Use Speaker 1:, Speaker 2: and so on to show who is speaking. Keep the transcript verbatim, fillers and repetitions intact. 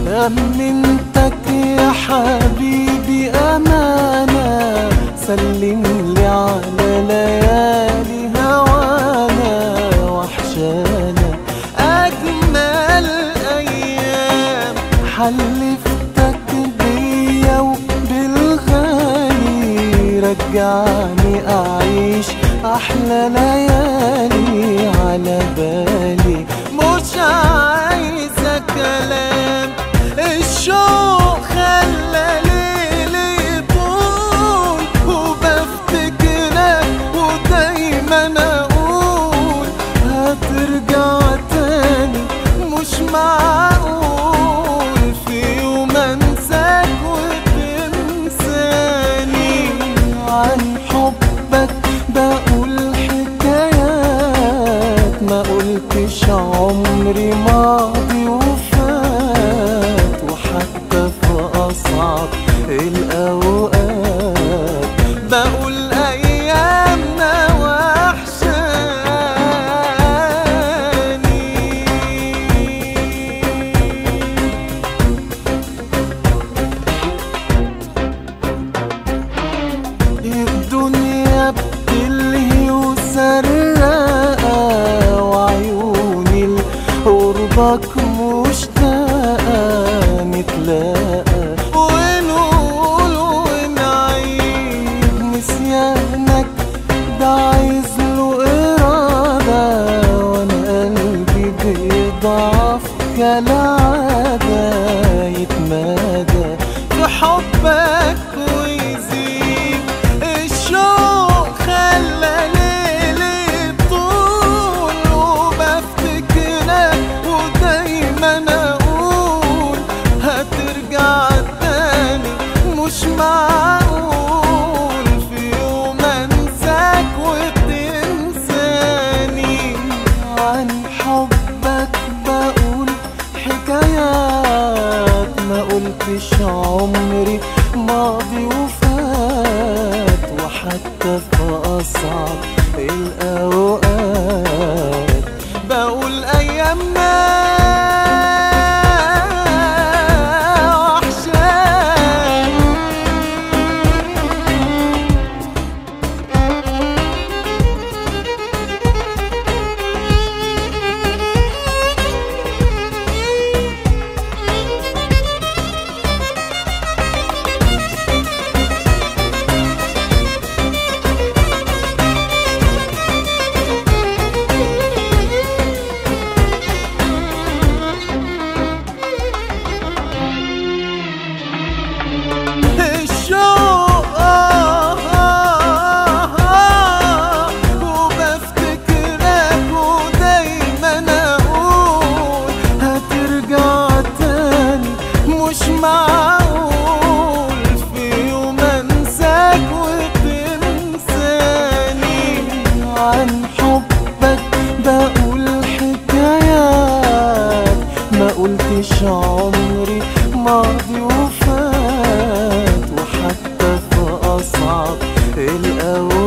Speaker 1: أمنتك يا حبيبي أمانة، سلم لي على ليالي هوانا وحشانا أجمل أيام. حلفتك بيا وبالغالي رجعني أعيش أحلى ليالي على بالي، مش عايزة كلام. الشوق خلى ليلي يطول وبفتكرك ودايما اقول هترجع تاني، مش معقول في يوم انساك وتنساني. عن حبك بقول حكايات ما قلتش عمري ماضي وفات، وحتى في أصعب الأوقات بقول أيامنا وحشاني. الدنيا بتلهي وسرقة وعيوني لقربك مشتاقة نتلاقى ونقول ونعيد. نسيانك ده عايز له إرادة، وأنا قلبي بيضعف كالعادة يتمادى في حبك ويزيد. الشوق خلى ليلي طول وبفتكرك ودايما اقول هترجع تاني، مش معقول في يوم انساك وتنساني. عن حبك بقول حكايات ما قلتش عمري ماضي وفات، وحتى في أصعب الأوقات بقول أيامنا وحشاني. مش معقول في يوم انساك وتنساني. عن حبك بقول حكايات ما قلتش عمري ماضي وفات، وحتى في أصعب الأوقات